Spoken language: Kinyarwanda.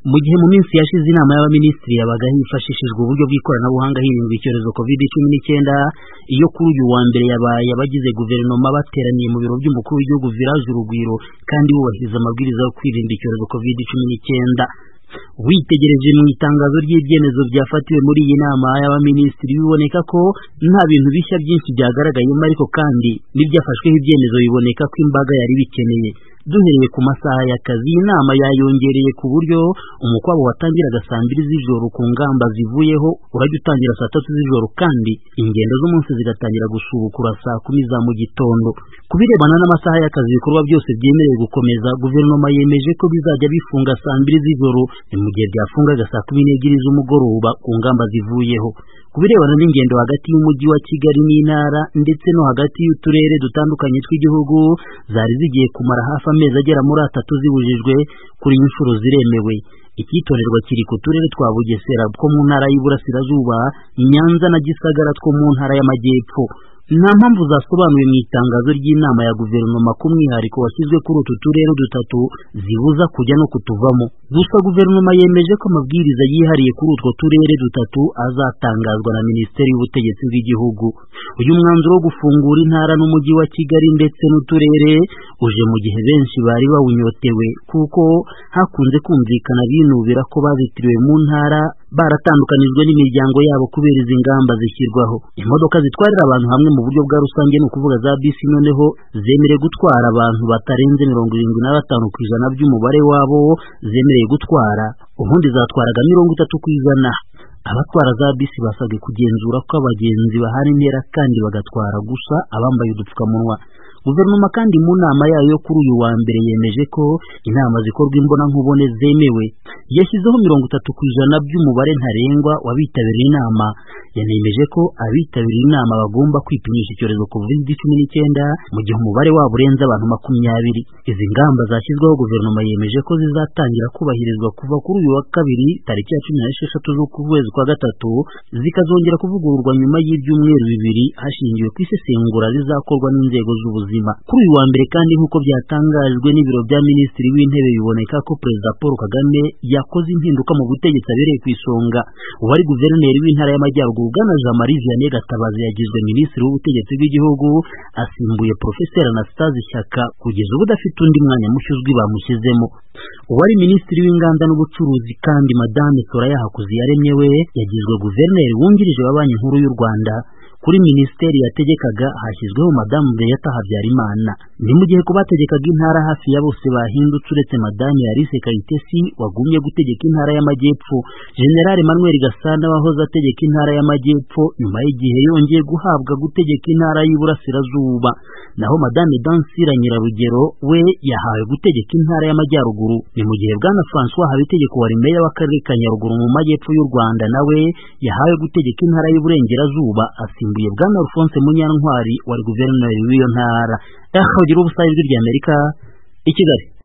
Mu gihe mu minsi yashize inama y'abaminisitiri yabaga hifashishijwe uburyo bw'ikoranabuhanga hirindwa icyorezo COVID-19, iyo kuri uyu wa mbere yabaye abagize guverinoma bateraniye mu biro by'umukuru w'igihugu Village Urugwiro kandi bubahiriza amabwiriza yo kwirinda icyorezo COVID-19. Witegereje mu itangazo ry'ibyemezo byafatiwe muri iyi nama y'abaminisitiri biboneka ko nta bintu bishya byinshi byagaragayemo, ariko kandi n'ibyafashweho ibyemezo biboneka ko imbaga yari bikeneye. Duhereye ku masaha y'akazi, iyi nama yayongereye ku buryo umukwabo watangiraga saa 2 z'ijoro ku ngamba zivuyeho urajya utangira saa 3 z'ijoro, kandi ingendo z'umunsi zigatangira gusubukura saa 10 za mu gitondo. Ku birebana n'amasaha y'akazi, ibikorwa byose byemerewe gukomeza, guverinoma yemeje ko bizajya bifunga saa 2 z'ijoro mu gihe byafungaga saa 12 z'umugoroba ku ngamba zivuyeho. Ku birebana n'ingendo hagati y'umujyi wa Kigali n'intara ndetse no hagati y'uturere dutandukanye tw'igihugu, zari zigiye kumara hafi amezi agera muri 3 zibujijwe, kuri inshuro ziremewe. Ikitorerwa kiri ku turere twa Bugesera two mu ntara y'Iburasirazuba, Nyanza na Gisagara two mu ntara y'Amajyepfo. Nta mpamvu zasobanuwe mu itangazo ry'inama ya guverinoma ku mwihariko washyizwe kuri utu turere dutatu zibuza kujya no kutuvamo. Gusa guverinoma yemeje ko amabwiriza yihariye kuri utwo turere dutatu azatangazwa na Minisiteri y'Ubutegetsi bw'Igihugu. Uyu mwanzuro wo gufungura intara n'umujyi wa Kigali ndetse n'uturere uje mu gihe benshi bari bawunyotewe, kuko hakunze kumvikana binubira ko bazitiriwe mu ntara baratandukanijwe n'imiryango yabo kubera izi ngamba zishyirwaho. Imodoka zitwarira abantu hamwe mu buryo bwa rusange, ni ukuvuga za bisi, noneho zemerewe gutwara abantu batarenze 75% by'umubare wabo zemereye gutwara, ubundi zatwaraga 30%. Abatwara za bisi basabwe kugenzura ko abagenzi bahana intera kandi bagatwara gusa abambaye udupfukamunwa. Guverinoma kandi mu nama yayo yo kuri uyu wa mbere yemeje ko inama zikorwa imbonankubone zemewe. Yashyizeho 30% by'umubare ntarengwa w'abitabiriye inama. Yanemeje ko abitabiriye inama bagomba kwipimisha icyorezo COVID-19 mu gihe umubare wabo urenze abantu 20. Izi ngamba zashyizweho guverinoma yemeje ko zizatangira kubahirizwa kuva kuri uyu wa kabiri tariki ya 16 z'ukwezi kwa gatatu, zikazongera kuvugururwa nyuma y'ibyumweru 2 hashingiwe ku isesengura rizakorwa n'inzego z'ubuzima. Kuri uyu wa mbere kandi, nk'uko byatangajwe n'ibiro bya Minisitiri w'Intebe, biboneka ko Perezida Paul Kagame yakoze impinduka mu butegetsi abereye ku isonga. Uwari guverineri w'intara y'Amajyaruguru Bwana Jean-Marie Vianney Gatabazi yagizwe Minisitiri w'Ubutegetsi bw'Igihugu, asimbuye Professeur Anastase Shyaka kugeza ubu udafite undi mwanya mushya uzwi bamushyizemo. Uwari Minisitiri w'Inganda n'Ubucuruzi kandi Madame Soraya Hakuziyaremye we yagizwe guverineri wungirije wa Banki Nkuru y'u Rwanda. Kuri minisiteri yategekaga hashyizweho Madamu Beata Habyarimana. Ni mu gihe kubategekaga intara hafi ya bose bahindutse uretse Madame Alice Kayitesi wagumye gutegeka intara y'Amajyepfo. General Emmanuel Gasana wahoze ategeka intara y'Amajyepfo nyuma y'igihe yongeye guhabwa gutegeka intara y'Iburasirazuba. Naho Madame Dansira Nyirarugero we yahawe gutegeka intara y'Amajyaruguru. Ni mu gihe Bwana François Habitegeko wari meya w'akarere ka Nyaruguru mu Majyepfo y'u Rwanda nawe yahawe gutegeka intara y'Iburengerazuba, asimbuye Bwana Alphonse Munyantwari wari guverineri w'iyo ntara. Ijwi ry'Amerika, i Kigali.